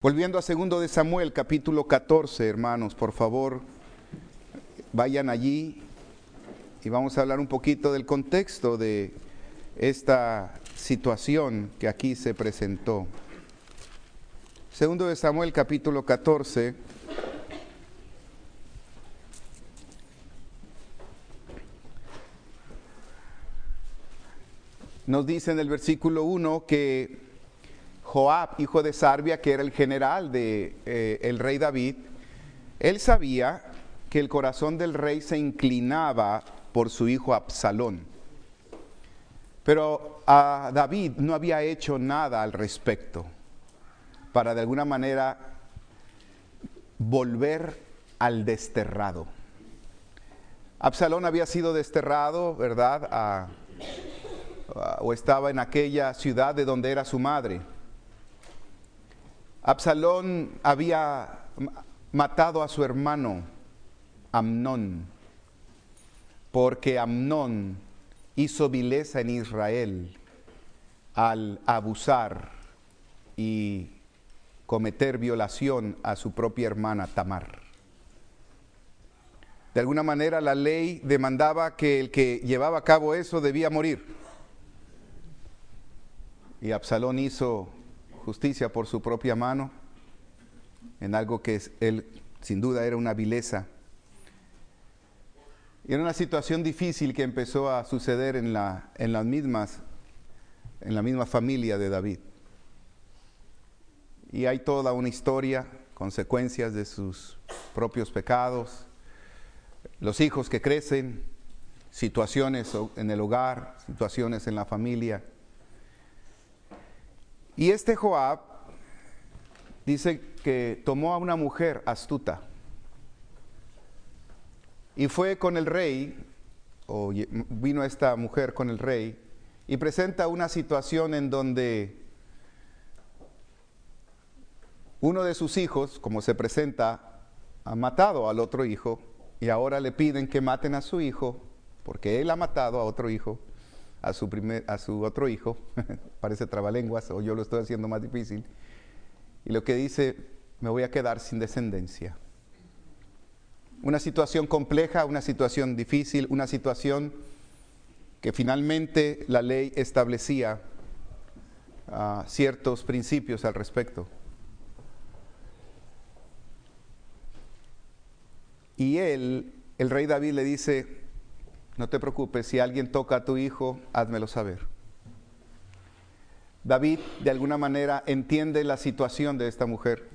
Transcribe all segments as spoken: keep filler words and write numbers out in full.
Volviendo a segundo de Samuel, capítulo catorce, hermanos, por favor, vayan allí y vamos a hablar un poquito del contexto de esta situación que aquí se presentó. Segundo de Samuel, capítulo catorce. Nos dice en el versículo uno que Joab, hijo de Sarbia, que era el general de eh, el rey David, él sabía que el corazón del rey se inclinaba por su hijo Absalón. Pero a David no había hecho nada al respecto para de alguna manera volver al desterrado. Absalón había sido desterrado, ¿verdad?, a, a, o estaba en aquella ciudad de donde era su madre. Absalón había matado a su hermano Amnón, porque Amnón hizo vileza en Israel al abusar y cometer violación a su propia hermana Tamar. De alguna manera la ley demandaba que el que llevaba a cabo eso debía morir. Y Absalón hizo justicia por su propia mano en algo que es, él sin duda era una vileza. Y era una situación difícil que empezó a suceder en la, en las mismas, en la misma familia de David. Y hay toda una historia, consecuencias de sus propios pecados, los hijos que crecen, situaciones en el hogar, situaciones en la familia. Y este Joab dice que tomó a una mujer astuta y fue con el rey, o vino esta mujer con el rey, y presenta una situación en donde uno de sus hijos, como se presenta, ha matado al otro hijo y ahora le piden que maten a su hijo porque él ha matado a otro hijo. A su, primer, a su otro hijo, parece trabalenguas, o yo lo estoy haciendo más difícil, y lo que dice, me voy a quedar sin descendencia. Una situación compleja, una situación difícil, una situación que finalmente la ley establecía uh, ciertos principios al respecto. Y él, el rey David le dice, no te preocupes, si alguien toca a tu hijo, házmelo saber. David, de alguna manera, entiende la situación de esta mujer.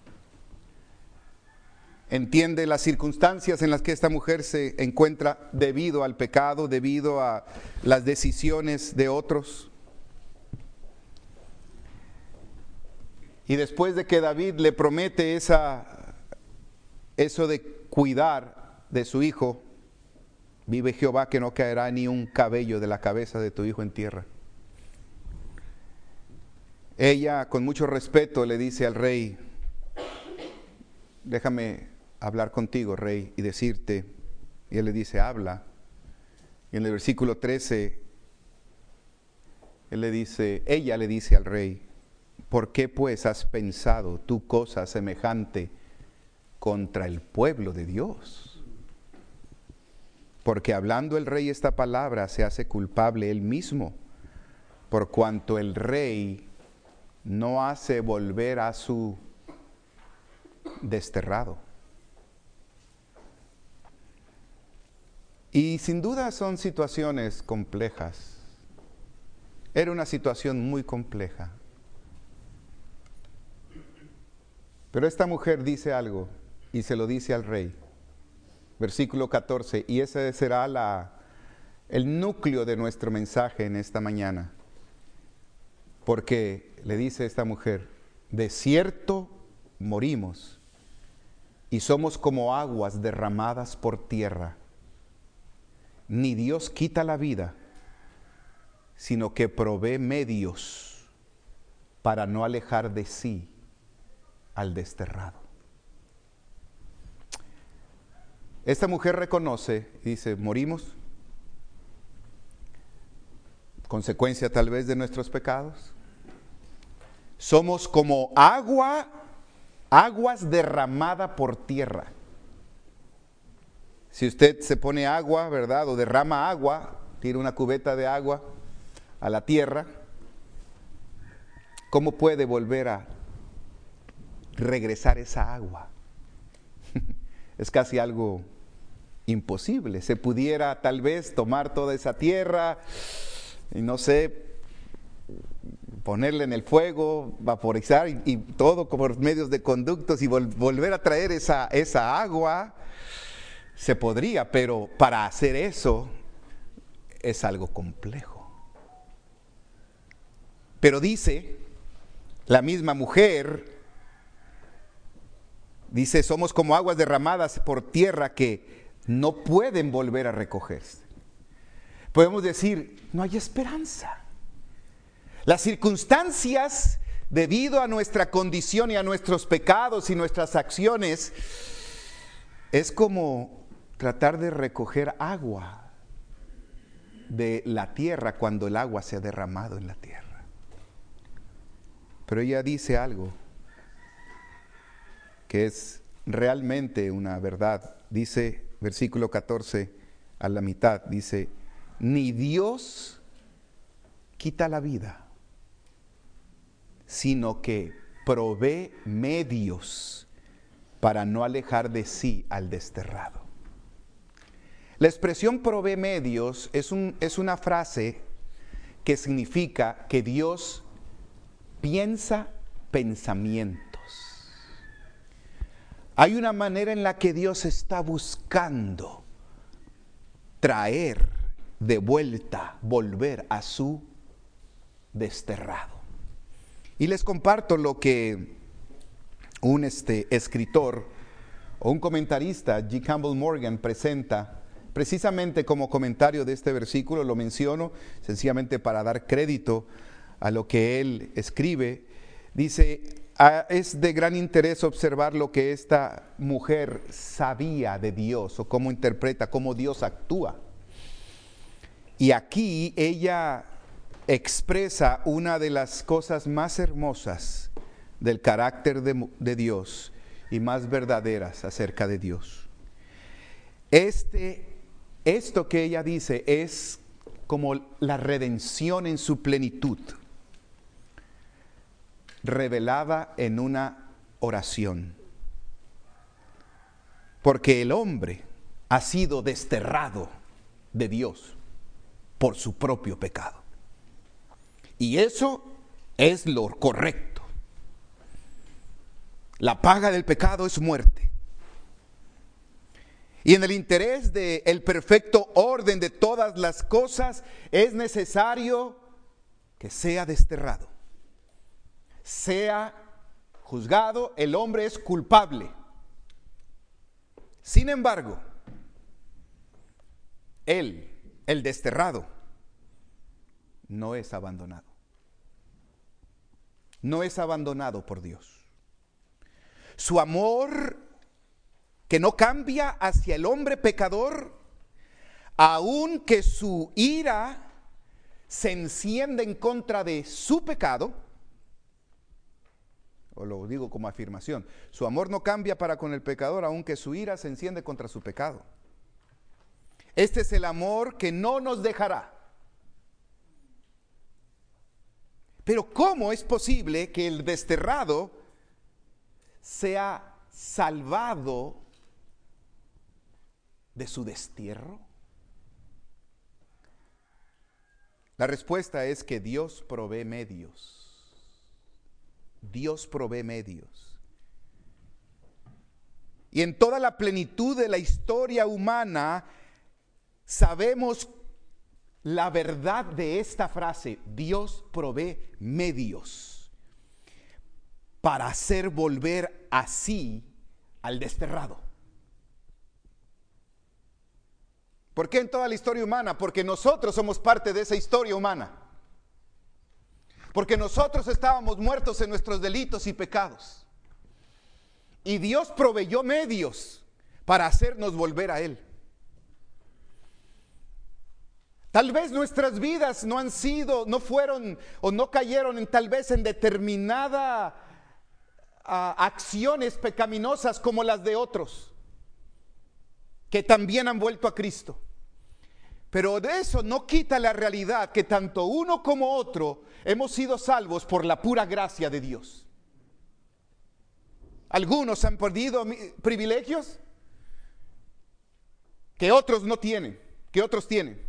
Entiende las circunstancias en las que esta mujer se encuentra debido al pecado, debido a las decisiones de otros. Y después de que David le promete esa, eso de cuidar de su hijo, vive Jehová que no caerá ni un cabello de la cabeza de tu hijo en tierra. Ella, con mucho respeto, le dice al rey, déjame hablar contigo, rey, y decirte. Y él le dice, habla. Y en el versículo trece, él le dice, ella le dice al rey, ¿por qué pues has pensado tú cosa semejante contra el pueblo de Dios? Porque hablando el rey esta palabra se hace culpable él mismo, por cuanto el rey no hace volver a su desterrado. Y sin duda son situaciones complejas. Era una situación muy compleja. Pero esta mujer dice algo y se lo dice al rey. Versículo catorce, y ese será la, el núcleo de nuestro mensaje en esta mañana. Porque le dice esta mujer, de cierto morimos y somos como aguas derramadas por tierra. Ni Dios quita la vida, sino que provee medios para no alejar de sí al desterrado. Esta mujer reconoce, dice, morimos, consecuencia tal vez de nuestros pecados. Somos como agua aguas derramada por tierra. Si usted se pone agua, ¿verdad? O derrama agua, tira una cubeta de agua a la tierra, ¿cómo puede volver a regresar esa agua? Es casi algo imposible. Se pudiera tal vez tomar toda esa tierra y no sé, ponerle en el fuego, vaporizar y, y todo como medios de conductos y vol- volver a traer esa, esa agua. Se podría, pero para hacer eso es algo complejo. Pero dice la misma mujer, dice, somos como aguas derramadas por tierra que no pueden volver a recogerse. Podemos decir, no hay esperanza. Las circunstancias, debido a nuestra condición y a nuestros pecados y nuestras acciones, es como tratar de recoger agua de la tierra cuando el agua se ha derramado en la tierra. Pero ella dice algo que es realmente una verdad. Dice, versículo catorce, a la mitad, dice, ni Dios quita la vida, sino que provee medios para no alejar de sí al desterrado. La expresión provee medios es, un, es una frase que significa que Dios piensa pensamientos. Hay una manera en la que Dios está buscando traer de vuelta, volver a su desterrado. Y les comparto lo que un este, escritor o un comentarista, G. Campbell Morgan, presenta precisamente como comentario de este versículo. Lo menciono sencillamente para dar crédito a lo que él escribe. Dice, ah, es de gran interés observar lo que esta mujer sabía de Dios o cómo interpreta, cómo Dios actúa. Y aquí ella expresa una de las cosas más hermosas del carácter de, de Dios y más verdaderas acerca de Dios. Este, esto que ella dice es como la redención en su plenitud, revelada en una oración. Porque el hombre ha sido desterrado de Dios por su propio pecado. Y eso es lo correcto. La paga del pecado es muerte. Y en el interés del perfecto orden de todas las cosas, es necesario que sea desterrado, sea juzgado. El hombre es culpable. Sin embargo, él, el desterrado, no es abandonado. No es abandonado por Dios. Su amor, que no cambia hacia el hombre pecador, aunque su ira se enciende en contra de su pecado, o lo digo como afirmación, su amor no cambia para con el pecador, aunque su ira se enciende contra su pecado. Este es el amor que no nos dejará. Pero ¿cómo es posible que el desterrado sea salvado de su destierro? La respuesta es que Dios provee medios. Dios provee medios. Y en toda la plenitud de la historia humana sabemos la verdad de esta frase: Dios provee medios para hacer volver así al desterrado. ¿Por qué en toda la historia humana? Porque nosotros somos parte de esa historia humana. Porque nosotros estábamos muertos en nuestros delitos y pecados. Y Dios proveyó medios para hacernos volver a Él. Tal vez nuestras vidas no han sido, no fueron o no cayeron en tal vez en determinada a acciones pecaminosas como las de otros, que también han vuelto a Cristo. Pero de eso no quita la realidad que tanto uno como otro hemos sido salvos por la pura gracia de Dios. Algunos han perdido privilegios que otros no tienen, que otros tienen.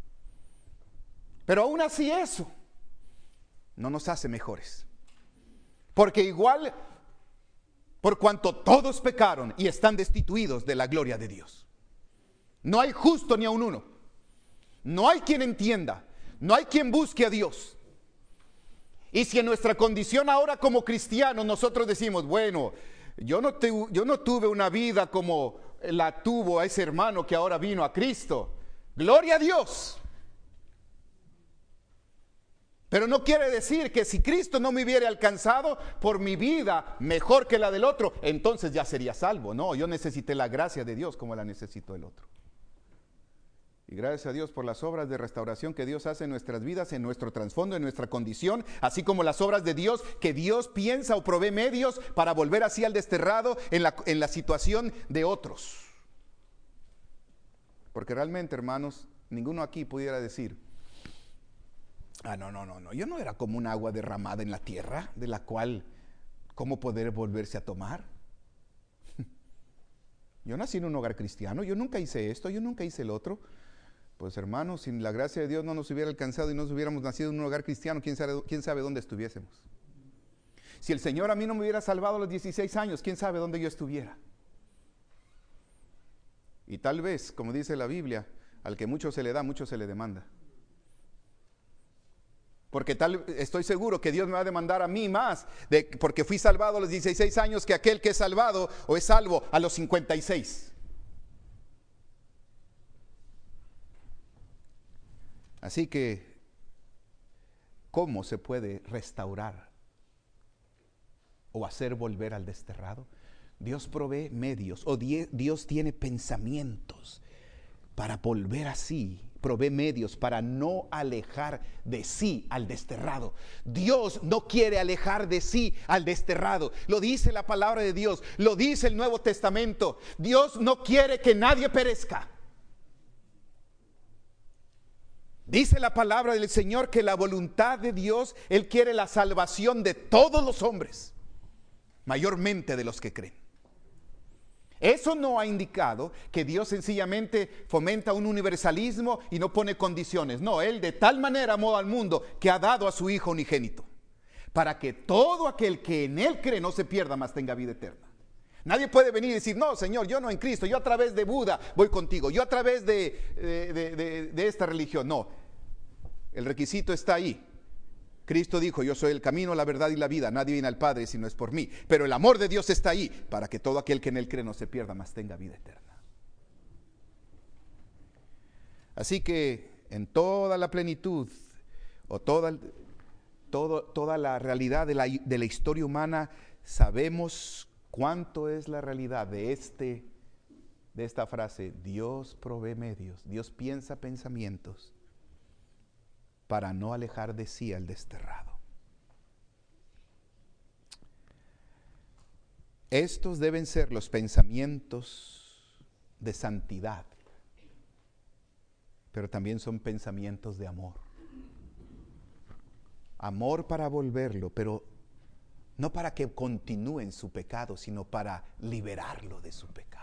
Pero aún así eso no nos hace mejores. Porque igual, por cuanto todos pecaron y están destituidos de la gloria de Dios. No hay justo ni aun uno. No hay quien entienda. No hay quien busque a Dios. Y si en nuestra condición ahora como cristianos nosotros decimos, bueno, yo no, te, yo no tuve una vida como la tuvo ese hermano que ahora vino a Cristo. Gloria a Dios. Pero no quiere decir que si Cristo no me hubiera alcanzado por mi vida mejor que la del otro, entonces ya sería salvo. No, yo necesité la gracia de Dios como la necesitó el otro. Y gracias a Dios por las obras de restauración que Dios hace en nuestras vidas, en nuestro trasfondo, en nuestra condición, así como las obras de Dios que Dios piensa o provee medios para volver así al desterrado en la, en la situación de otros. Porque realmente, hermanos, ninguno aquí pudiera decir, ah, no, no, no, no, yo no era como un agua derramada en la tierra, de la cual, ¿cómo poder volverse a tomar? Yo nací en un hogar cristiano, yo nunca hice esto, yo nunca hice el otro. Pues hermanos, sin la gracia de Dios no nos hubiera alcanzado y no nos hubiéramos nacido en un hogar cristiano, quién sabe, quién sabe dónde estuviésemos. Si el Señor a mí no me hubiera salvado a los dieciséis años, quién sabe dónde yo estuviera. Y tal vez, como dice la Biblia, al que mucho se le da, mucho se le demanda. Porque tal, estoy seguro que Dios me va a demandar a mí más, de, porque fui salvado a los dieciséis años, que aquel que es salvado o es salvo a los cincuenta y seis. Así que, ¿cómo se puede restaurar o hacer volver al desterrado? Dios provee medios, o Dios tiene pensamientos para volver así. Provee medios para no alejar de sí al desterrado. Dios no quiere alejar de sí al desterrado. Lo dice la palabra de Dios, lo dice el Nuevo Testamento. Dios no quiere que nadie perezca. Dice la palabra del Señor que la voluntad de Dios, Él quiere la salvación de todos los hombres, mayormente de los que creen. Eso no ha indicado que Dios sencillamente fomenta un universalismo y no pone condiciones. No, Él de tal manera amó al mundo que ha dado a su Hijo unigénito, para que todo aquel que en Él cree no se pierda, mas tenga vida eterna. Nadie puede venir y decir, no, Señor, yo no en Cristo, yo a través de Buda voy contigo, yo a través de, de, de, de, de esta religión. No, el requisito está ahí. Cristo dijo, yo soy el camino, la verdad y la vida, nadie viene al Padre si no es por mí. Pero el amor de Dios está ahí, para que todo aquel que en Él cree no se pierda, mas tenga vida eterna. Así que en toda la plenitud, o toda, todo, toda la realidad de la, de la historia humana, sabemos cuánto es la realidad de, este, de esta frase: Dios provee medios, Dios piensa pensamientos para no alejar de sí al desterrado. Estos deben ser los pensamientos de santidad, pero también son pensamientos de amor. Amor para volverlo, pero no para que continúe en su pecado, sino para liberarlo de su pecado.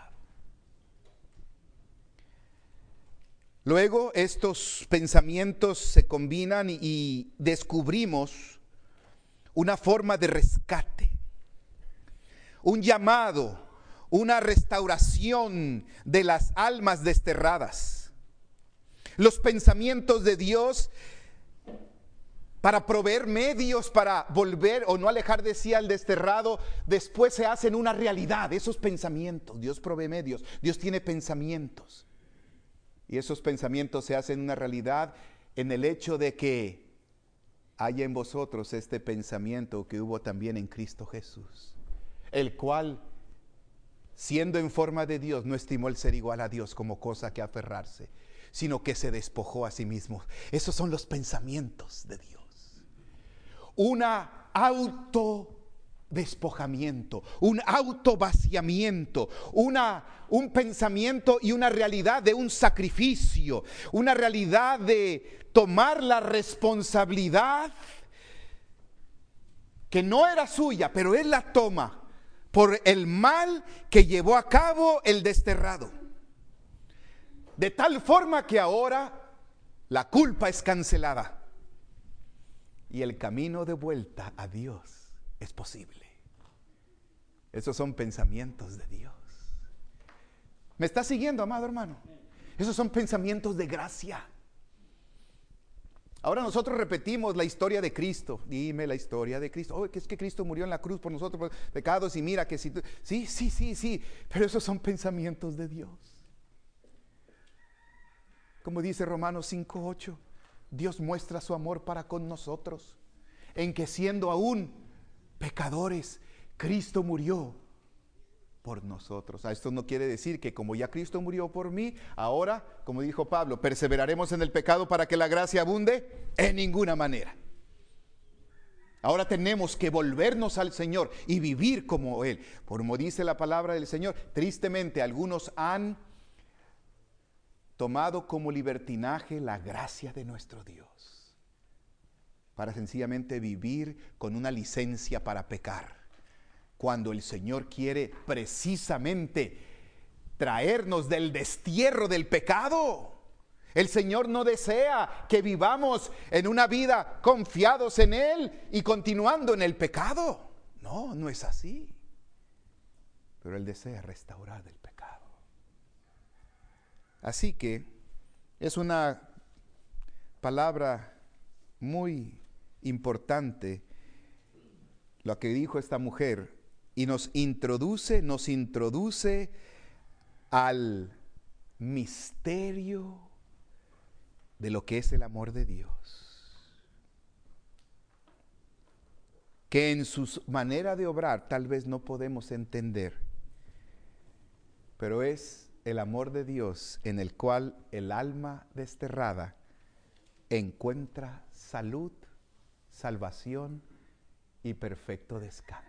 Luego estos pensamientos se combinan y, y descubrimos una forma de rescate, un llamado, una restauración de las almas desterradas. Los pensamientos de Dios para proveer medios para volver o no alejar de sí al desterrado, después se hacen una realidad. Esos pensamientos, Dios provee medios, Dios tiene pensamientos. Y esos pensamientos se hacen una realidad en el hecho de que haya en vosotros este pensamiento que hubo también en Cristo Jesús, el cual, siendo en forma de Dios, no estimó el ser igual a Dios como cosa que aferrarse, sino que se despojó a sí mismo. Esos son los pensamientos de Dios. Una auto despojamiento, un autovaciamiento, una, un pensamiento y una realidad de un sacrificio, una realidad de tomar la responsabilidad que no era suya, pero él la toma por el mal que llevó a cabo el desterrado. De tal forma que ahora la culpa es cancelada y el camino de vuelta a Dios es posible. Esos son pensamientos de Dios. ¿Me está siguiendo, amado hermano? Esos son pensamientos de gracia. Ahora nosotros repetimos la historia de Cristo. Dime la historia de Cristo. Oh, que es que Cristo murió en la cruz por nosotros, por los pecados, y mira que si tú... Sí, sí, sí, sí. Pero esos son pensamientos de Dios. Como dice Romanos cinco ocho, Dios muestra su amor para con nosotros, en que siendo aún pecadores, Cristo murió por nosotros. A esto no quiere decir que como ya Cristo murió por mí, ahora, como dijo Pablo, perseveraremos en el pecado para que la gracia abunde. En ninguna manera. Ahora tenemos que volvernos al Señor y vivir como Él. Como dice la palabra del Señor, tristemente algunos han tomado como libertinaje la gracia de nuestro Dios para sencillamente vivir con una licencia para pecar, cuando el Señor quiere precisamente traernos del destierro del pecado. El Señor no desea que vivamos en una vida confiados en Él y continuando en el pecado. No, no es así. Pero Él desea restaurar del pecado. Así que es una palabra muy importante lo que dijo esta mujer, y nos introduce, nos introduce al misterio de lo que es el amor de Dios, que en su manera de obrar tal vez no podemos entender, pero es el amor de Dios en el cual el alma desterrada encuentra salud, salvación y perfecto descanso.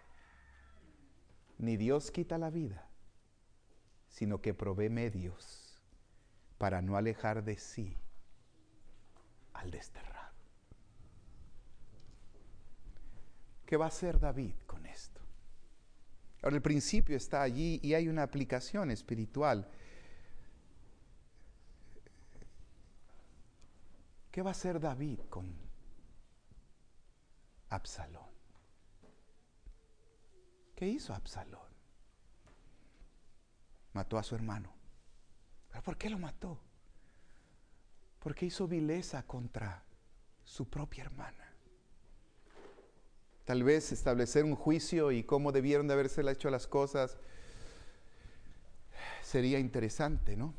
Ni Dios quita la vida, sino que provee medios para no alejar de sí al desterrado. ¿Qué va a hacer David con esto? Ahora, el principio está allí y hay una aplicación espiritual. ¿Qué va a hacer David con Absalón? ¿Qué hizo Absalón? Mató a su hermano. ¿Pero por qué lo mató? Porque hizo vileza contra su propia hermana. Tal vez establecer un juicio y cómo debieron de haberse hecho las cosas sería interesante, ¿no?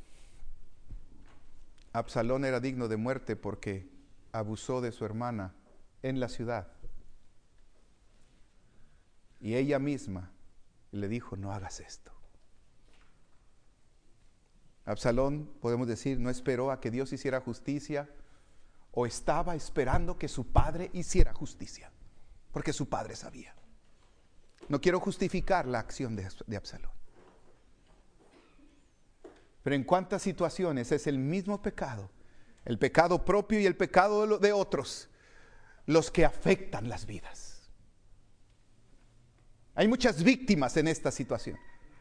Absalón era digno de muerte porque abusó de su hermana en la ciudad. Y ella misma le dijo, no hagas esto. Absalón, podemos decir, no esperó a que Dios hiciera justicia, o estaba esperando que su padre hiciera justicia, porque su padre sabía. No quiero justificar la acción de, de Absalón. Pero en cuántas situaciones es el mismo pecado, el pecado propio y el pecado de, de otros, los que afectan las vidas. Hay muchas víctimas en esta situación.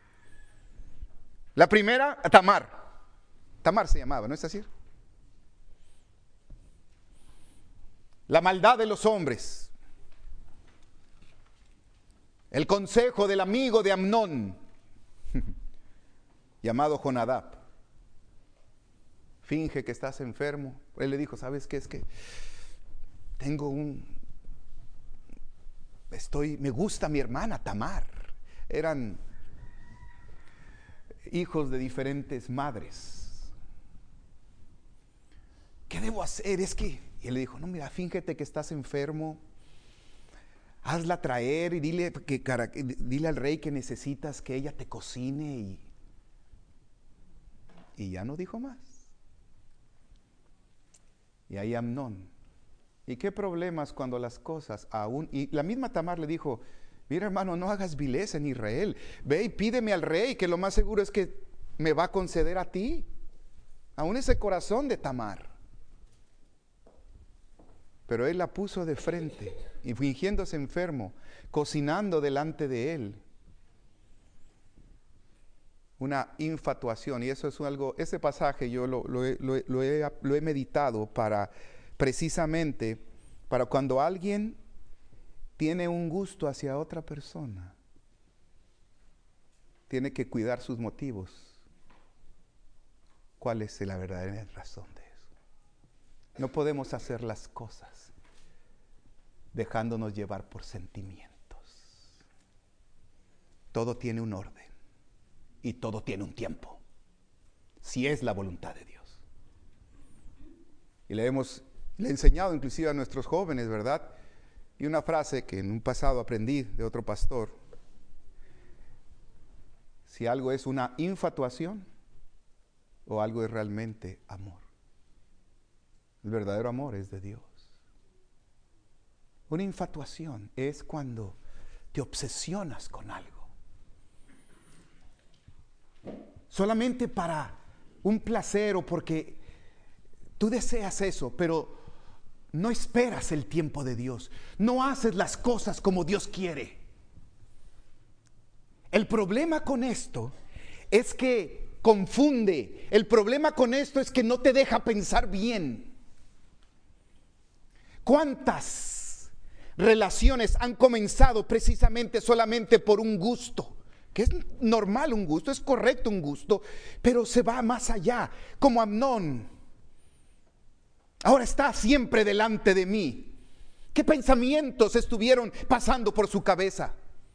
La primera, Tamar. Tamar se llamaba, ¿no es así? La maldad de los hombres. El consejo del amigo de Amnón, llamado Jonadab. Finge que estás enfermo. Él le dijo, ¿sabes qué? Es que tengo un... Estoy, me gusta mi hermana Tamar. Eran hijos de diferentes madres. ¿Qué debo hacer? Es que... Y él le dijo, no, mira, fíngete que estás enfermo. Hazla traer y dile, que, dile al rey que necesitas que ella te cocine. Y, y ya no dijo más. Y ahí Amnón. ¿Y qué problemas cuando las cosas aún... Y la misma Tamar le dijo, Mira, hermano, no hagas vileza en Israel. Ve y pídeme al rey, que lo más seguro es que me va a conceder a ti. Aún ese corazón de Tamar. Pero él la puso de frente y fingiéndose enfermo, cocinando delante de él. Una infatuación, y eso es algo, ese pasaje yo lo, lo, he, lo, lo, he, lo he meditado para precisamente para cuando alguien tiene un gusto hacia otra persona, tiene que cuidar sus motivos. ¿Cuál es la verdadera razón de eso? No podemos hacer las cosas dejándonos llevar por sentimientos. Todo tiene un orden y todo tiene un tiempo, si es la voluntad de Dios. Y le hemos le he enseñado inclusive a nuestros jóvenes, ¿verdad? Y una frase que en un pasado aprendí de otro pastor: si algo es una infatuación o algo es realmente amor. El verdadero amor es de Dios. Una infatuación es cuando te obsesionas con algo, solamente para un placer o porque tú deseas eso, pero no esperas el tiempo de Dios. No haces las cosas como Dios quiere. El problema con esto es que confunde. El problema con esto es que no te deja pensar bien. ¿Cuántas relaciones han comenzado precisamente solamente por un gusto? Que es normal un gusto, es correcto un gusto, pero se va más allá, como Amnón. Ahora está siempre delante de mí. ¿Qué pensamientos estuvieron pasando por su cabeza?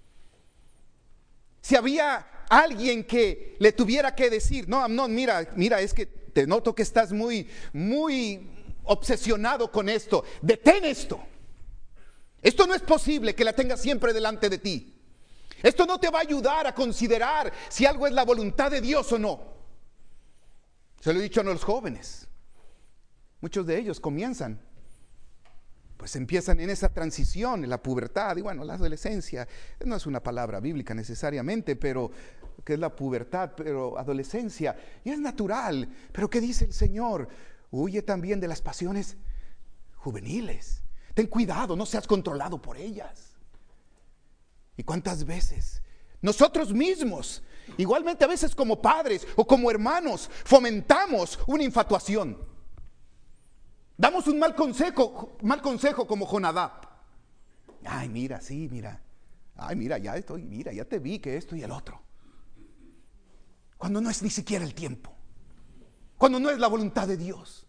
Si había alguien que le tuviera que decir: no, Amnón, mira, mira, es que te noto que estás muy, muy obsesionado con esto. Detén esto. Esto no es posible que la tengas siempre delante de ti. Esto no te va a ayudar a considerar si algo es la voluntad de Dios o no. Se lo he dicho a los jóvenes. Muchos de ellos comienzan, pues empiezan en esa transición, en la pubertad, y bueno, la adolescencia, no es una palabra bíblica necesariamente, pero que es la pubertad, pero adolescencia, y es natural. Pero ¿qué dice el Señor? Huye también de las pasiones juveniles. Ten cuidado, no seas controlado por ellas. ¿Y cuántas veces nosotros mismos, igualmente a veces como padres o como hermanos, fomentamos una infatuación? Damos un mal consejo, mal consejo como Jonadab. Ay, mira, sí, mira. Ay, mira, ya estoy, mira, ya te vi que esto y el otro. Cuando no es ni siquiera el tiempo. Cuando no es la voluntad de Dios.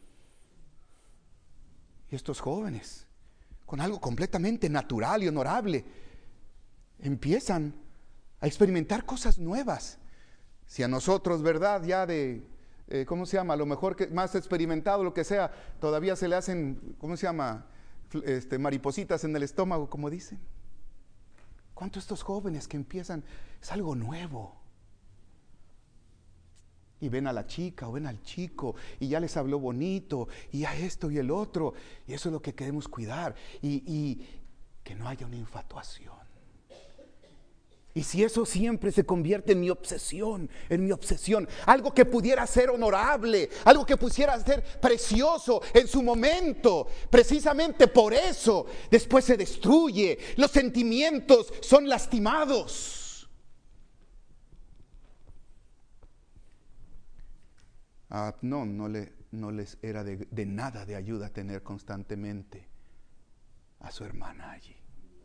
Y estos jóvenes, con algo completamente natural y honorable, empiezan a experimentar cosas nuevas. Si a nosotros, ¿verdad? Ya de... Eh, ¿cómo se llama? A lo mejor que más experimentado, lo que sea, todavía se le hacen, ¿cómo se llama? Este, maripositas en el estómago, como dicen. ¿Cuántos estos jóvenes que empiezan? Es algo nuevo. Y ven a la chica o ven al chico y ya les habló bonito y a esto y el otro. Y eso es lo que queremos cuidar. Y, y que no haya una infatuación. Y si eso siempre se convierte en mi obsesión, en mi obsesión, algo que pudiera ser honorable, algo que pudiera ser precioso en su momento, precisamente por eso después se destruye, los sentimientos son lastimados. Ah, no, no, le, no les era de, de nada de ayuda tener constantemente a su hermana allí.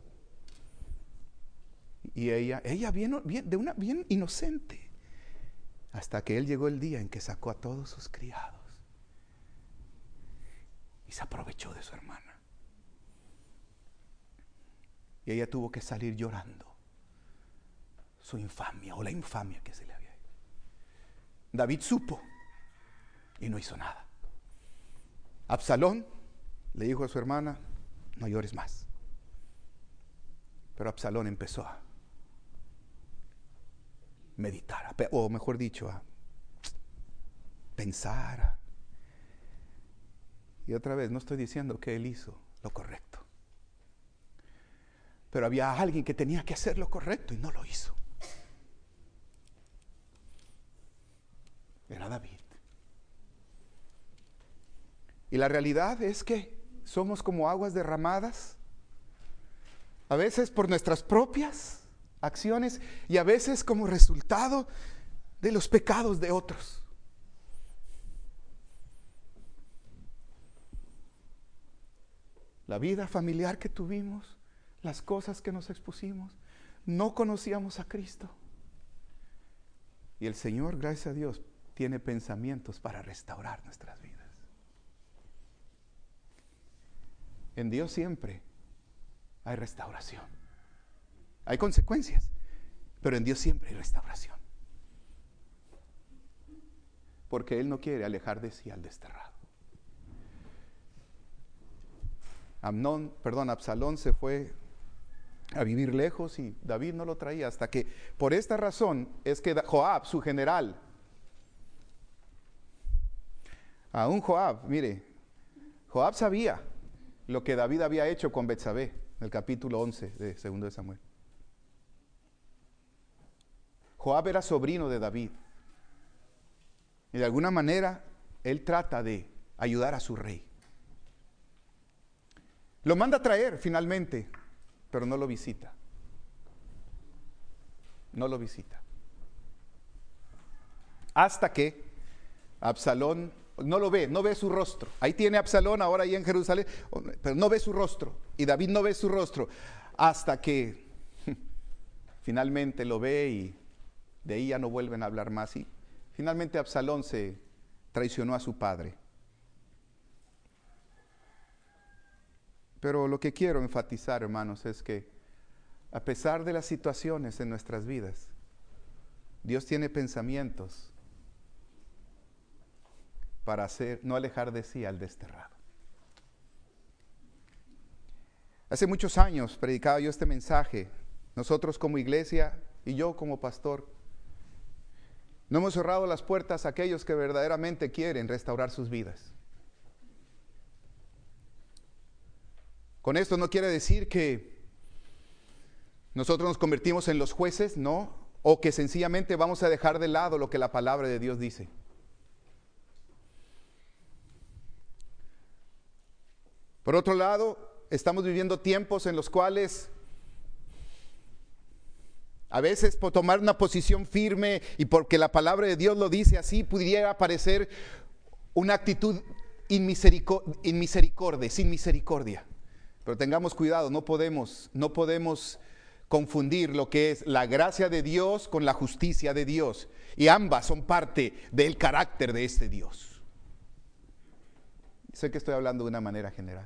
Y ella, ella bien, bien, de una bien inocente, hasta que él llegó el día en que sacó a todos sus criados y se aprovechó de su hermana. Y ella tuvo que salir llorando su infamia o la infamia que se le había hecho. David supo y no hizo nada. Absalón le dijo a su hermana: no llores más. Pero Absalón empezó a meditar, o mejor dicho, a pensar. Y otra vez, no estoy diciendo que él hizo lo correcto. Pero había alguien que tenía que hacer lo correcto y no lo hizo. Era David. Y la realidad es que somos como aguas derramadas, a veces por nuestras propias acciones y a veces como resultado de los pecados de otros. La vida familiar que tuvimos, las cosas que nos expusimos, no conocíamos a Cristo. Y el Señor, gracias a Dios, tiene pensamientos para restaurar nuestras vidas. En Dios siempre hay restauración. Hay consecuencias, pero en Dios siempre hay restauración. Porque Él no quiere alejar de sí al desterrado. Amnón, perdón, Absalón se fue a vivir lejos y David no lo traía, hasta que por esta razón es que Joab, su general, aún Joab, mire, Joab sabía lo que David había hecho con Betsabé, en el capítulo once de segundo de Samuel. Joab era sobrino de David y de alguna manera él trata de ayudar a su rey. Lo manda a traer finalmente, pero no lo visita. No lo visita. Hasta que Absalón no lo ve, no ve su rostro. Ahí tiene Absalón ahora ahí en Jerusalén, pero no ve su rostro. Y David no ve su rostro. Hasta que finalmente lo ve y de ahí ya no vuelven a hablar más. Y finalmente Absalón se traicionó a su padre. Pero lo que quiero enfatizar, hermanos, es que a pesar de las situaciones en nuestras vidas, Dios tiene pensamientos para hacer, no alejar de sí al desterrado. Hace muchos años predicaba yo este mensaje. Nosotros como iglesia y yo como pastor, no hemos cerrado las puertas a aquellos que verdaderamente quieren restaurar sus vidas. Con esto no quiere decir que nosotros nos convertimos en los jueces, no, o que sencillamente vamos a dejar de lado lo que la palabra de Dios dice. Por otro lado, estamos viviendo tiempos en los cuales a veces por tomar una posición firme y porque la palabra de Dios lo dice así, pudiera parecer una actitud inmisericordia, sin misericordia. Pero tengamos cuidado, no podemos, no podemos confundir lo que es la gracia de Dios con la justicia de Dios. Y ambas son parte del carácter de este Dios. Sé que estoy hablando de una manera general.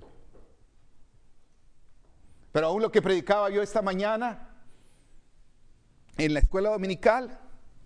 Pero aún lo que predicaba yo esta mañana en la escuela dominical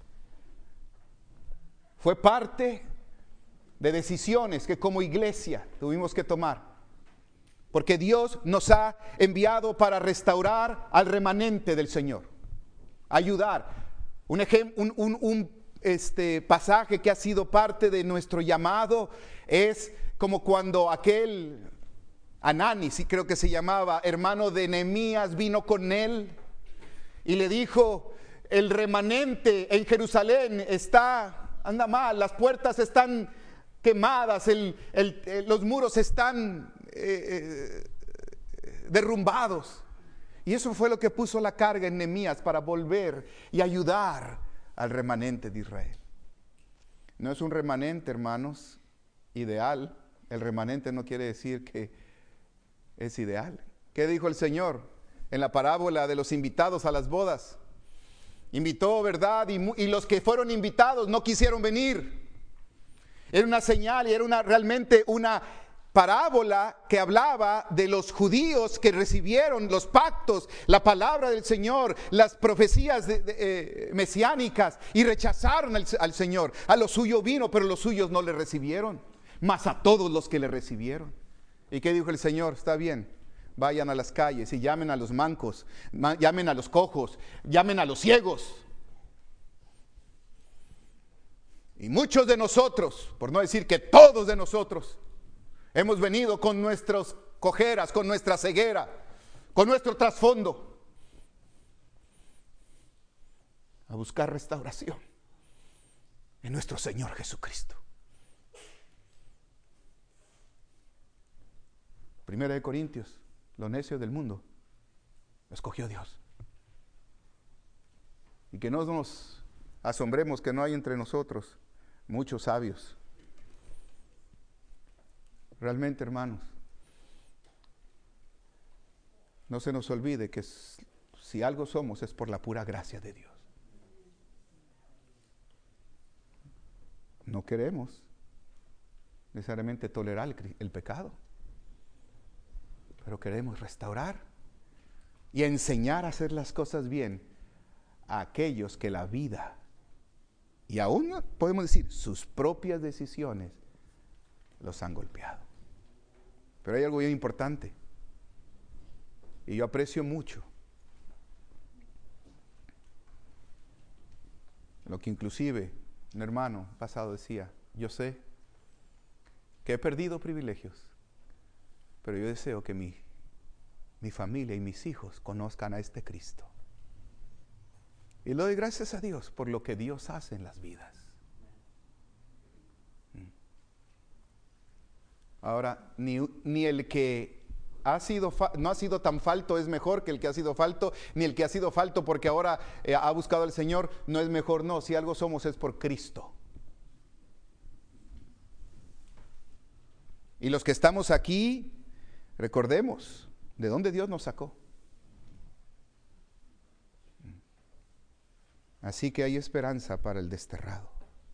fue parte de decisiones que como iglesia tuvimos que tomar. Porque Dios nos ha enviado para restaurar al remanente del Señor. Ayudar. Un, ejem, un, un, un este, pasaje que ha sido parte de nuestro llamado es como cuando aquel Anani, sí creo que se llamaba, hermano de Nehemías, vino con él y le dijo: el remanente en Jerusalén está, anda mal, las puertas están quemadas, el, el, el, los muros están eh, eh, derrumbados. Y eso fue lo que puso la carga en Nehemías para volver y ayudar al remanente de Israel. No es un remanente, hermanos, ideal. El remanente no quiere decir que es ideal. ¿Qué dijo el Señor en la parábola de los invitados a las bodas? Invitó, ¿verdad? Y, y los que fueron invitados no quisieron venir. Era una señal y era una, realmente una parábola que hablaba de los judíos que recibieron los pactos, la palabra del Señor, las profecías de, de, eh, mesiánicas, y rechazaron al, al Señor. A lo suyo vino, pero los suyos no le recibieron, mas a todos los que le recibieron. ¿Y qué dijo el Señor? Está bien, vayan a las calles y llamen a los mancos, llamen a los cojos, llamen a los ciegos. Y muchos de nosotros, por no decir que todos de nosotros, hemos venido con nuestras cojeras, con nuestra ceguera, con nuestro trasfondo. a buscar restauración en nuestro Señor Jesucristo. Primera de Corintios, lo necio del mundo, lo escogió Dios. Y que no nos asombremos que no hay entre nosotros muchos sabios. Realmente, hermanos, no se nos olvide que si algo somos es por la pura gracia de Dios. No queremos necesariamente tolerar el, el pecado, pero queremos restaurar y enseñar a hacer las cosas bien a aquellos que la vida, y aún podemos decir sus propias decisiones, los han golpeado. Pero hay algo bien importante, y yo aprecio mucho lo que inclusive un hermano pasado decía: yo sé que he perdido privilegios, pero yo deseo que mi, mi familia y mis hijos conozcan a este Cristo. Y le doy gracias a Dios por lo que Dios hace en las vidas. Ahora, ni, ni el que ha sido fa- no ha sido tan falto es mejor que el que ha sido falto, ni el que ha sido falto porque ahora eh, ha buscado al Señor no es mejor. No, si algo somos es por Cristo. Y los que estamos aquí, recordemos de dónde Dios nos sacó. Así que hay esperanza para el desterrado.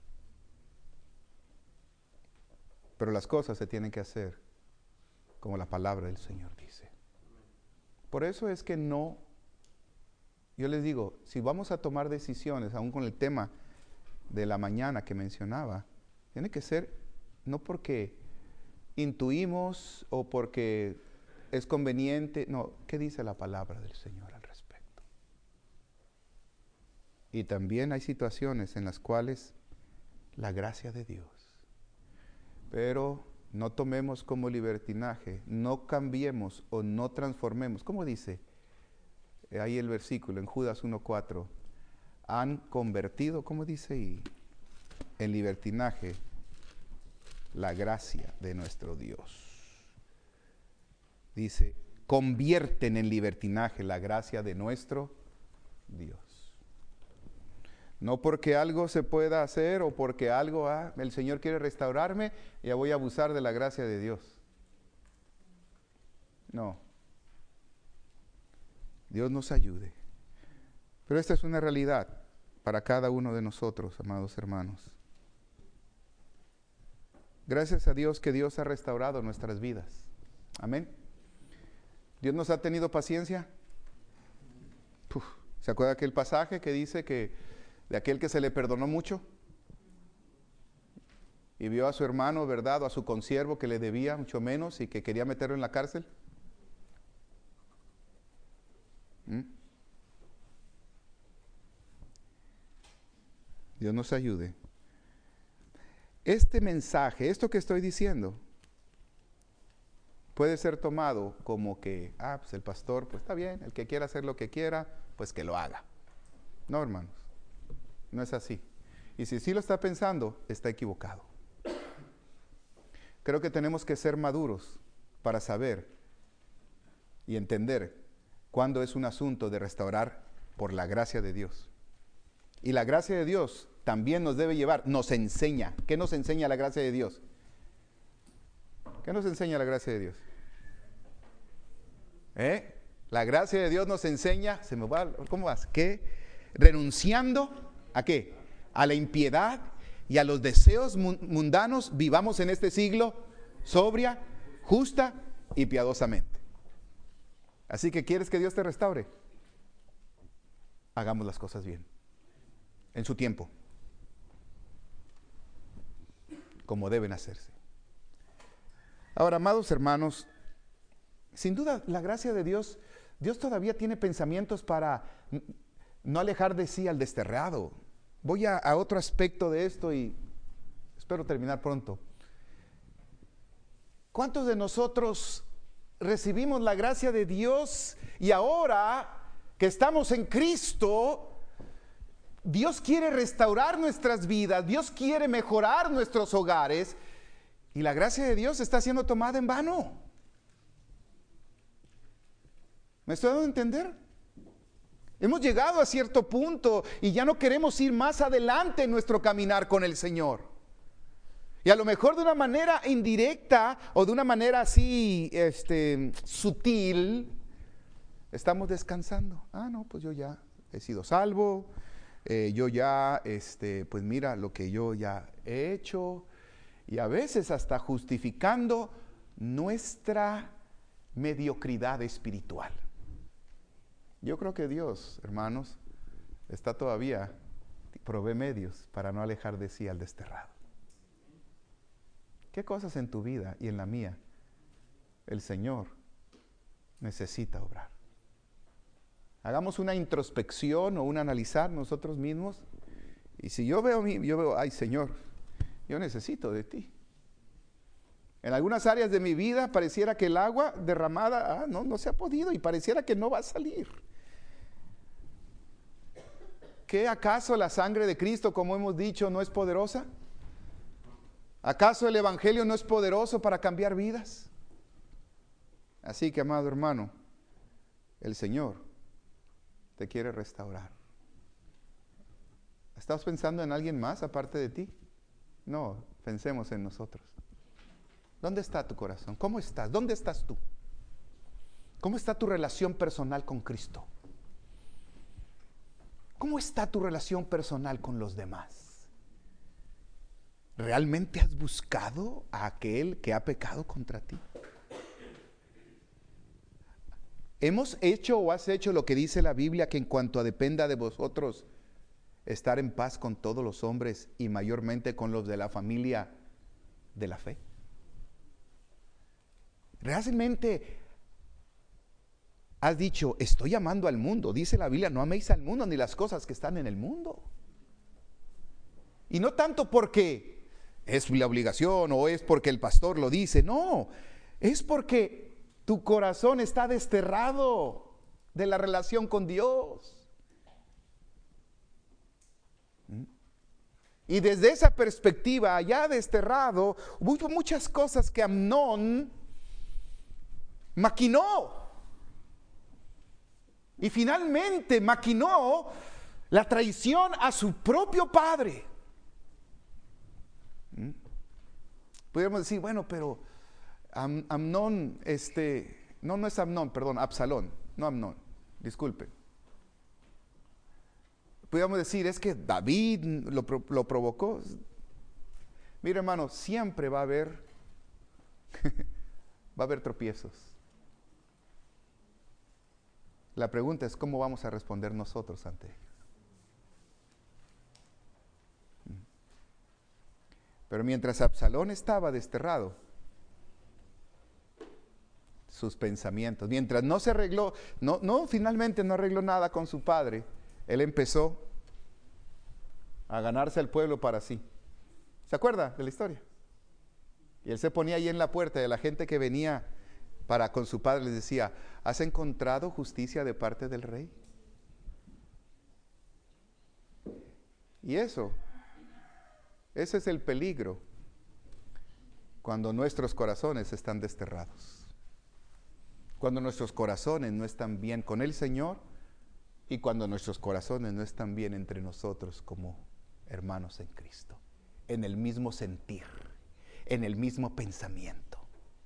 Pero las cosas se tienen que hacer como la palabra del Señor dice. Por eso es que no, yo les digo, si vamos a tomar decisiones, aún con el tema de la mañana que mencionaba, tiene que ser no porque intuimos o porque es conveniente, no, ¿qué dice la palabra del Señor al respecto? Y también hay situaciones en las cuales la gracia de Dios, pero no tomemos como libertinaje, no cambiemos o no transformemos. ¿Cómo dice ahí el versículo en Judas uno cuatro? Han convertido, ¿cómo dice ahí? En libertinaje la gracia de nuestro Dios. Dice, convierten en libertinaje la gracia de nuestro Dios. No porque algo se pueda hacer o porque algo, ah, el Señor quiere restaurarme, ya voy a abusar de la gracia de Dios. No. Dios nos ayude. Pero esta es una realidad para cada uno de nosotros, amados hermanos. Gracias a Dios que Dios ha restaurado nuestras vidas. Amén. Dios nos ha tenido paciencia. Uf, ¿se acuerda aquel pasaje que dice que de aquel que se le perdonó mucho y vio a su hermano, verdad, o a su consiervo que le debía mucho menos y que quería meterlo en la cárcel? ¿Mm? Dios nos ayude. Este mensaje, esto que estoy diciendo, puede ser tomado como que, ah, pues el pastor, pues está bien, el que quiera hacer lo que quiera, pues que lo haga. No, hermanos, no es así. Y si sí lo está pensando, está equivocado. Creo que tenemos que ser maduros para saber y entender cuándo es un asunto de restaurar por la gracia de Dios. Y la gracia de Dios también nos debe llevar, nos enseña. ¿Qué nos enseña la gracia de Dios? ¿Qué nos enseña la gracia de Dios? ¿Eh? La gracia de Dios nos enseña, se me va, ¿cómo vas? ¿Qué? Renunciando ¿a qué? A la impiedad y a los deseos mundanos, vivamos en este siglo sobria, justa y piadosamente. Así que ¿quieres que Dios te restaure? Hagamos las cosas bien, en su tiempo, como deben hacerse. Ahora, amados hermanos, sin duda la gracia de Dios, Dios todavía tiene pensamientos para no alejar de sí al desterrado. Voy a, a otro aspecto de esto y espero terminar pronto. ¿Cuántos de nosotros recibimos la gracia de Dios y ahora que estamos en Cristo, Dios quiere restaurar nuestras vidas, Dios quiere mejorar nuestros hogares, y la gracia de Dios está siendo tomada en vano. ¿Me estoy dando a entender? Hemos llegado a cierto punto y ya no queremos ir más adelante en nuestro caminar con el Señor. Y a lo mejor de una manera indirecta o de una manera así este, sutil, estamos descansando. Ah, no, pues yo ya he sido salvo, eh, yo ya, este, pues mira lo que yo ya he hecho. Y a veces hasta justificando nuestra mediocridad espiritual. Yo creo que Dios, hermanos, está todavía, provee medios para no alejar de sí al desterrado. ¿Qué cosas en tu vida y en la mía el Señor necesita obrar? Hagamos una introspección o un analizar nosotros mismos. Y si yo veo, yo veo, ay Señor, yo necesito de ti. En algunas áreas de mi vida pareciera que el agua derramada, ah, no, no se ha podido y pareciera que no va a salir. ¿Qué acaso la sangre de Cristo, como hemos dicho, no es poderosa? ¿Acaso el Evangelio no es poderoso para cambiar vidas? Así que, amado hermano, el Señor te quiere restaurar. ¿Estás pensando en alguien más aparte de ti? No, pensemos en nosotros. ¿Dónde está tu corazón? ¿Cómo estás? ¿Dónde estás tú? ¿Cómo está tu relación personal con Cristo? ¿Cómo está tu relación personal con los demás? ¿Realmente has buscado a aquel que ha pecado contra ti? ¿Hemos hecho o has hecho lo que dice la Biblia, que en cuanto a dependa de vosotros, estar en paz con todos los hombres y mayormente con los de la familia de la fe? ¿Realmente has dicho, estoy amando al mundo? Dice la Biblia, no améis al mundo ni las cosas que están en el mundo. Y no tanto porque es la obligación o es porque el pastor lo dice, no, es porque tu corazón está desterrado de la relación con Dios. Y desde esa perspectiva, ya desterrado, hubo muchas cosas que Amnón maquinó. Y finalmente maquinó la traición a su propio padre. ¿Mm? Podríamos decir, bueno, pero Am, Amnón, este, no, no es Amnón, perdón, Absalón, no Amnón, disculpen. Podríamos decir, es que David lo, lo provocó. Mira, hermano, siempre va a haber, va a haber tropiezos. La pregunta es, ¿cómo vamos a responder nosotros ante ellos? Pero mientras Absalón estaba desterrado, sus pensamientos, mientras no se arregló, no, no, finalmente no arregló nada con su padre, él empezó a ganarse al pueblo para sí. ¿Se acuerda de la historia? Y él se ponía ahí en la puerta de la gente que venía para con su padre, les decía, ¿has encontrado justicia de parte del rey? Y eso, ese es el peligro cuando nuestros corazones están desterrados. Cuando nuestros corazones no están bien con el Señor y cuando nuestros corazones no están bien entre nosotros como hermanos en Cristo, en el mismo sentir, en el mismo pensamiento.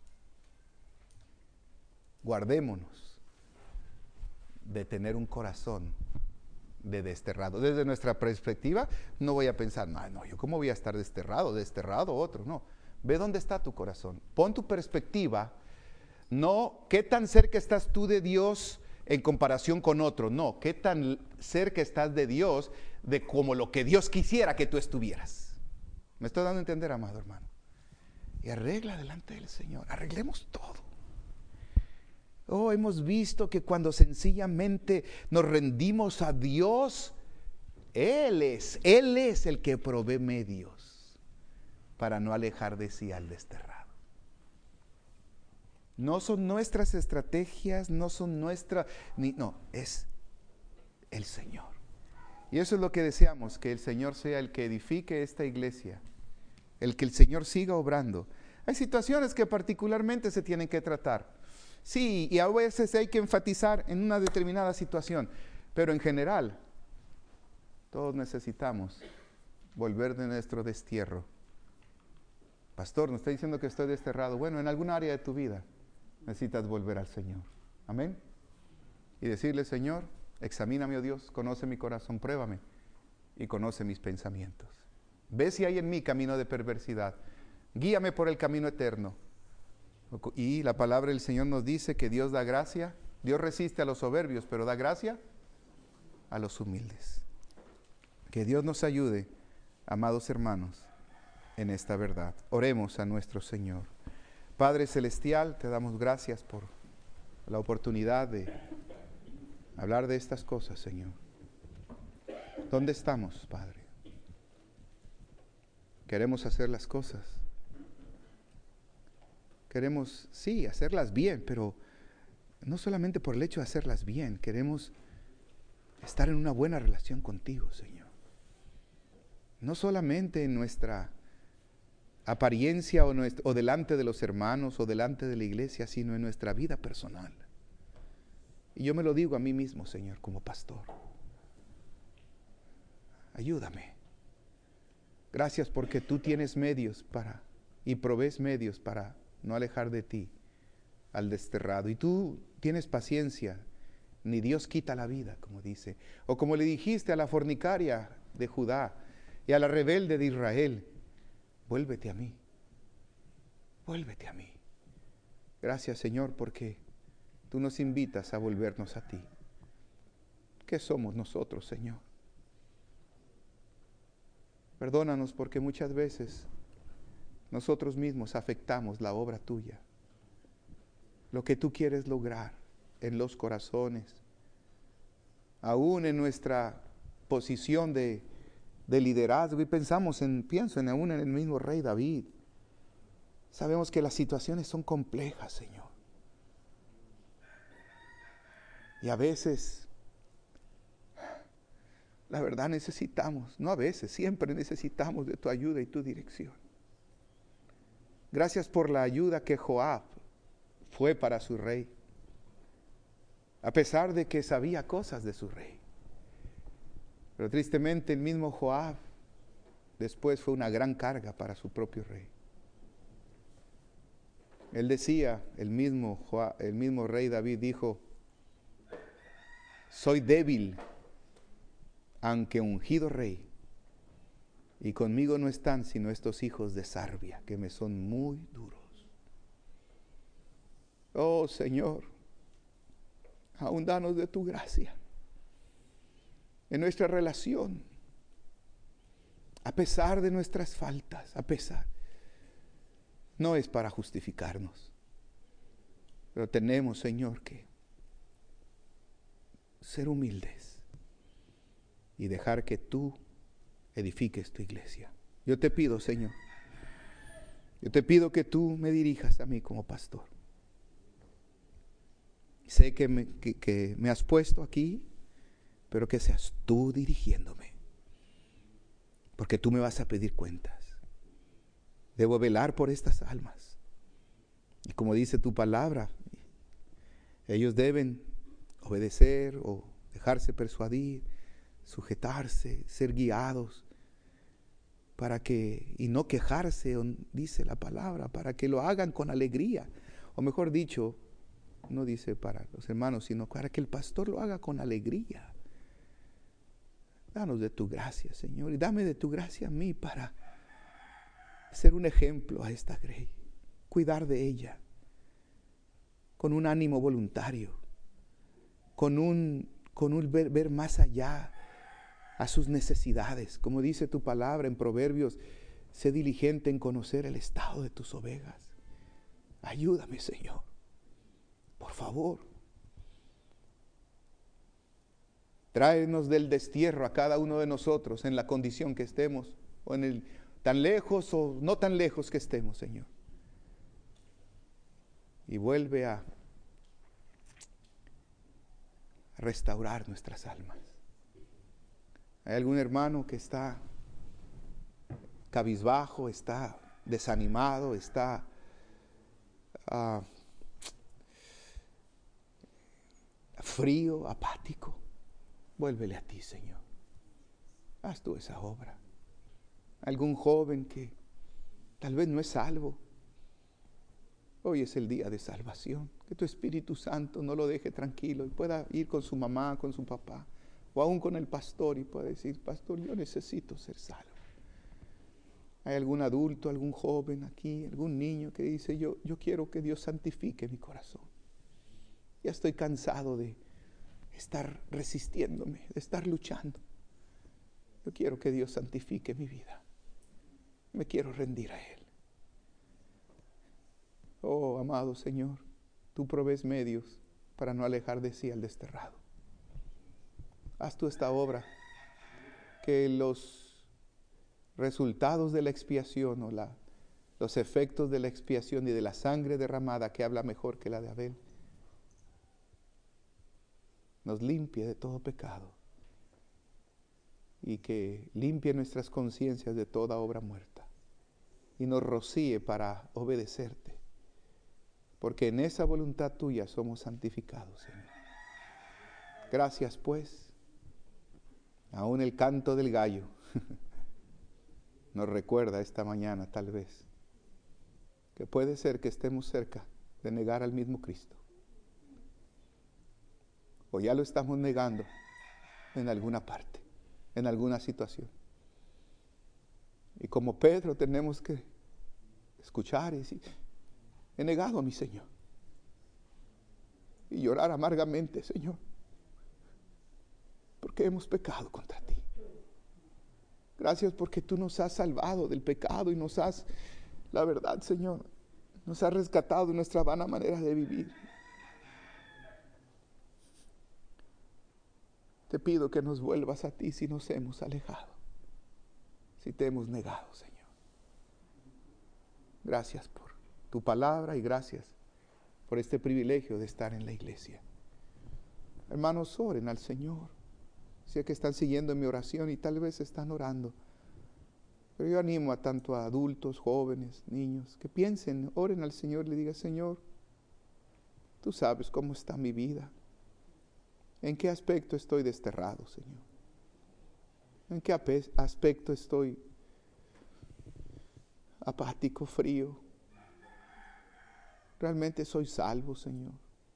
Guardémonos de tener un corazón de desterrado. Desde nuestra perspectiva, no voy a pensar, no, no, yo cómo voy a estar desterrado, desterrado otro, no. Ve dónde está tu corazón. Pon tu perspectiva, no qué tan cerca estás tú de Dios en comparación con otro, no, qué tan cerca estás de Dios de como lo que Dios quisiera que tú estuvieras. ¿Me estoy dando a entender, amado hermano? Y arregla delante del Señor, arreglemos todo. Oh, hemos visto que cuando sencillamente nos rendimos a Dios, Él es, Él es el que provee medios para no alejar de sí al desterrado. No son nuestras estrategias, no son nuestras, ni, no, es el Señor. Y eso es lo que deseamos, que el Señor sea el que edifique esta iglesia, el que el Señor siga obrando. Hay situaciones que particularmente se tienen que tratar. Sí, y a veces hay que enfatizar en una determinada situación, pero en general, todos necesitamos volver de nuestro destierro. Pastor, ¿no está diciendo que estoy desterrado? Bueno, en alguna área de tu vida necesitas volver al Señor. Amén. Y decirle, Señor, examíname, oh Dios, conoce mi corazón, pruébame y conoce mis pensamientos. Ve si hay en mí camino de perversidad. Guíame por el camino eterno. Y la palabra del Señor nos dice que Dios da gracia. Dios resiste a los soberbios, pero da gracia a los humildes. Que Dios nos ayude, amados hermanos, en esta verdad. Oremos a nuestro Señor. Padre Celestial, te damos gracias por la oportunidad de hablar de estas cosas, Señor. ¿Dónde estamos, Padre? Queremos hacer las cosas. Queremos, sí, hacerlas bien, pero no solamente por el hecho de hacerlas bien, queremos estar en una buena relación contigo, Señor. No solamente en nuestra apariencia o, nuestra, o delante de los hermanos o delante de la iglesia, sino en nuestra vida personal. Y yo me lo digo a mí mismo, Señor, como pastor. Ayúdame. Gracias porque tú tienes medios para, y provees medios para no alejar de ti al desterrado. Y tú tienes paciencia, ni Dios quita la vida, como dice. O como le dijiste a la fornicaria de Judá y a la rebelde de Israel, vuélvete a mí, vuélvete a mí. Gracias, Señor, porque tú nos invitas a volvernos a ti. ¿Qué somos nosotros, Señor? Perdónanos porque muchas veces nosotros mismos afectamos la obra tuya, lo que tú quieres lograr en los corazones, aún en nuestra posición de, de liderazgo. Y pensamos en, pienso en aún en el mismo rey David. Sabemos que las situaciones son complejas, Señor. Y a veces, la verdad necesitamos, no a veces, siempre necesitamos de tu ayuda y tu dirección. Gracias por la ayuda que Joab fue para su rey, a pesar de que sabía cosas de su rey. Pero tristemente el mismo Joab después fue una gran carga para su propio rey. Él decía, el mismo, Joab, el mismo rey David dijo, soy débil, aunque ungido rey, y conmigo no están sino estos hijos de Sarbia, que me son muy duros. Oh Señor, aún danos de tu gracia en nuestra relación, a pesar de nuestras faltas, a pesar, no es para justificarnos, pero tenemos, Señor, que ser humildes y dejar que tú edifiques tu iglesia. Yo te pido, Señor, yo te pido que tú me dirijas a mí como pastor. Sé que me, que, que me has puesto aquí, pero que seas tú dirigiéndome, porque tú me vas a pedir cuentas. Debo velar por estas almas. Y como dice tu palabra, ellos deben obedecer o dejarse persuadir, sujetarse, ser guiados, para que, y no quejarse, dice la palabra, para que lo hagan con alegría. O mejor dicho, no dice para los hermanos, sino para que el pastor lo haga con alegría. Danos de tu gracia, Señor, y dame de tu gracia a mí para ser un ejemplo a esta grey, cuidar de ella, con un ánimo voluntario, con un, con un ver, ver más allá a sus necesidades. Como dice tu palabra en Proverbios, sé diligente en conocer el estado de tus ovejas. Ayúdame, Señor, por favor. Tráenos del destierro a cada uno de nosotros en la condición que estemos, o en el tan lejos o no tan lejos que estemos, Señor. Y vuelve a restaurar nuestras almas. Hay algún hermano que está cabizbajo, está desanimado, está uh, frío, apático. Vuélvele a ti, Señor. Haz tú esa obra. Algún joven que tal vez no es salvo. Hoy es el día de salvación. Que tu Espíritu Santo no lo deje tranquilo y pueda ir con su mamá, con su papá, o aún con el pastor y pueda decir: pastor, yo necesito ser salvo. Hay algún adulto, algún joven aquí, algún niño que dice: yo, yo quiero que Dios santifique mi corazón. Ya estoy cansado de estar resistiéndome, de estar luchando. Yo quiero que Dios santifique mi vida. Me quiero rendir a Él. Oh, amado Señor, tú provees medios para no alejar de sí al desterrado. Haz tú esta obra, que los resultados de la expiación o la, los efectos de la expiación y de la sangre derramada, que habla mejor que la de Abel, nos limpie de todo pecado y que limpie nuestras conciencias de toda obra muerta y nos rocíe para obedecerte, porque en esa voluntad tuya somos santificados, Señor. Gracias, pues. Aún el canto del gallo nos recuerda esta mañana, tal vez, que puede ser que estemos cerca de negar al mismo Cristo, o ya lo estamos negando en alguna parte, en alguna situación. Y como Pedro tenemos que escuchar y decir: he negado a mi Señor. Y llorar amargamente: Señor, porque hemos pecado contra ti. Gracias porque tú nos has salvado del pecado y nos has, la verdad, Señor, nos has rescatado de nuestra vana manera de vivir. Te pido que nos vuelvas a ti si nos hemos alejado, si te hemos negado, Señor. Gracias por tu palabra y gracias por este privilegio de estar en la iglesia. Hermanos, oren al Señor. Sé que están siguiendo mi oración y tal vez están orando, pero yo animo a tanto a adultos, jóvenes, niños, que piensen, oren al Señor y le digan: Señor, tú sabes cómo está mi vida. ¿En qué aspecto estoy desterrado, Señor? ¿En qué aspecto estoy apático, frío? ¿Realmente soy salvo, Señor?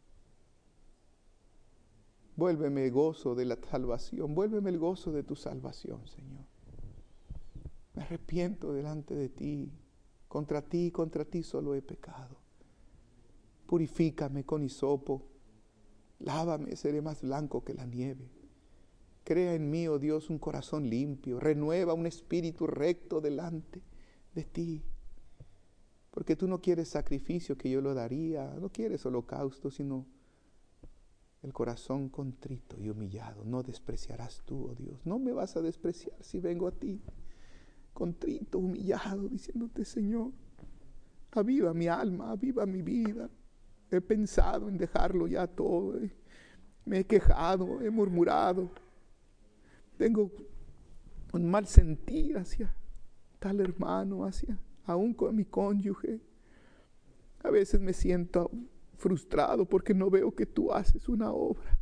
Vuélveme el gozo de la salvación, vuélveme el gozo de tu salvación, Señor. Me arrepiento delante de ti, contra ti, contra ti solo he pecado. Purifícame con hisopo, lávame, seré más blanco que la nieve. Crea en mí, oh Dios, un corazón limpio, renueva un espíritu recto delante de ti. Porque tú no quieres sacrificio que yo lo daría, no quieres holocausto, sino el corazón contrito y humillado. No despreciarás tú, oh Dios. No me vas a despreciar si vengo a ti contrito, humillado, diciéndote: Señor, aviva mi alma, aviva mi vida. He pensado en dejarlo ya todo. Me he quejado, he murmurado. Tengo un mal sentir hacia tal hermano, hacia aún con mi cónyuge. A veces me siento frustrado porque no veo que tú haces una obra.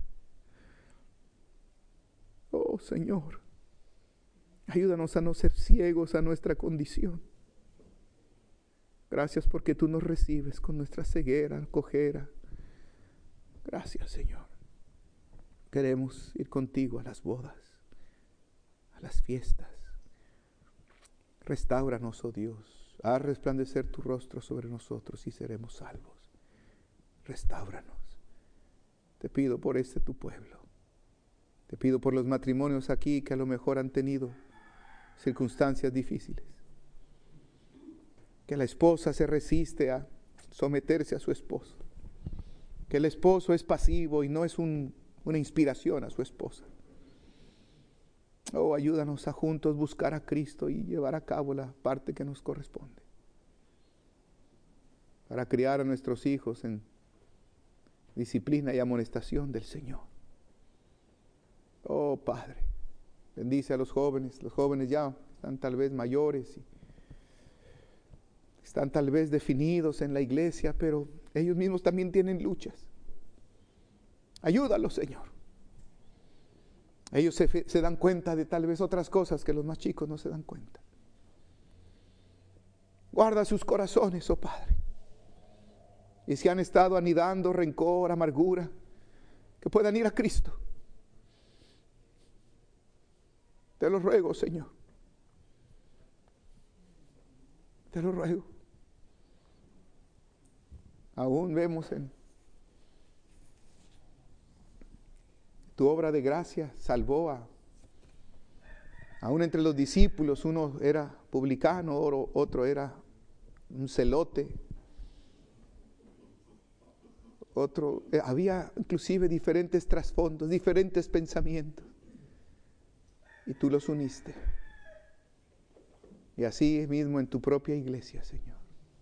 Oh, Señor, ayúdanos a no ser ciegos a nuestra condición. Gracias porque tú nos recibes con nuestra ceguera, cojera. Gracias, Señor. Queremos ir contigo a las bodas, a las fiestas. Restáuranos, oh Dios. Haz resplandecer tu rostro sobre nosotros y seremos salvos. Restáuranos. Te pido por este tu pueblo. Te pido por los matrimonios aquí que a lo mejor han tenido circunstancias difíciles. Que la esposa se resiste a someterse a su esposo. Que el esposo es pasivo y no es un, una inspiración a su esposa. Oh, ayúdanos a juntos buscar a Cristo y llevar a cabo la parte que nos corresponde. Para criar a nuestros hijos en disciplina y amonestación del Señor. Oh, Padre, Bendice a los jóvenes. Los jóvenes ya están tal vez mayores y están tal vez definidos en la iglesia, pero ellos mismos también tienen luchas. Ayúdalos, Señor. Ellos se, se dan cuenta de tal vez otras cosas que los más chicos no se dan cuenta. Guarda sus corazones, oh Padre. Y si han estado anidando rencor, amargura, que puedan ir a Cristo. Te lo ruego, Señor. Te lo ruego. Aún vemos en tu obra de gracia, salvó a, aún entre los discípulos, uno era publicano, otro era un celote, otro, eh, había inclusive diferentes trasfondos, diferentes pensamientos, y tú los uniste. Y así mismo en tu propia iglesia, Señor.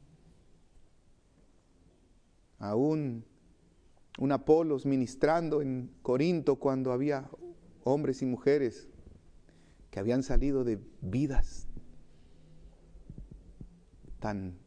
Aún un Apolos ministrando en Corinto cuando había hombres y mujeres que habían salido de vidas tan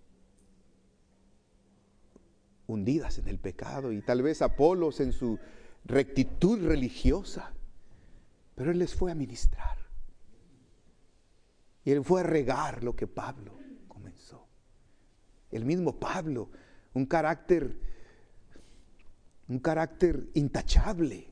hundidas en el pecado, y tal vez Apolos en su rectitud religiosa, pero él les fue a ministrar y él fue a regar lo que Pablo comenzó. El mismo Pablo, un carácter un carácter intachable,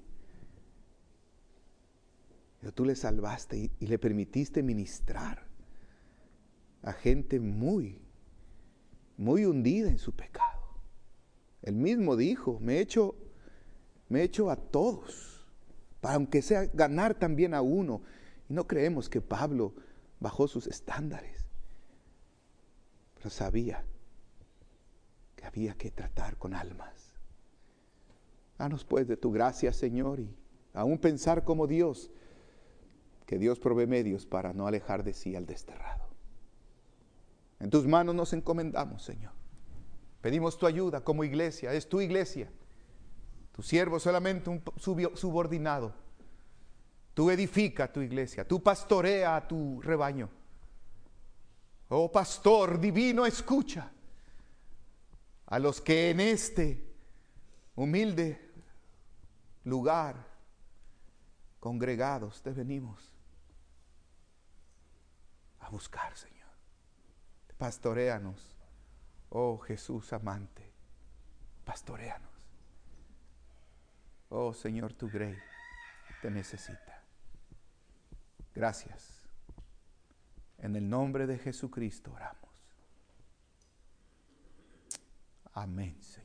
pero tú le salvaste y, y le permitiste ministrar a gente muy muy hundida en su pecado. Él mismo dijo: me echo, me echo a todos, para aunque sea ganar también a uno. Y no creemos que Pablo bajó sus estándares, pero sabía que había que tratar con almas. Danos pues de tu gracia, Señor, y aún pensar como Dios, que Dios provee medios para no alejar de sí al desterrado. En tus manos nos encomendamos, Señor. Pedimos tu ayuda como iglesia. Es tu iglesia. Tu siervo solamente un subordinado. Tú edifica tu iglesia. Tú pastorea a tu rebaño. Oh pastor divino, escucha a los que en este humilde lugar congregados te venimos a buscar, Señor. Pastoréanos, oh Jesús amante, pastoréanos. Oh Señor, tu grey te necesita. Gracias. En el nombre de Jesucristo oramos. Amén, Señor.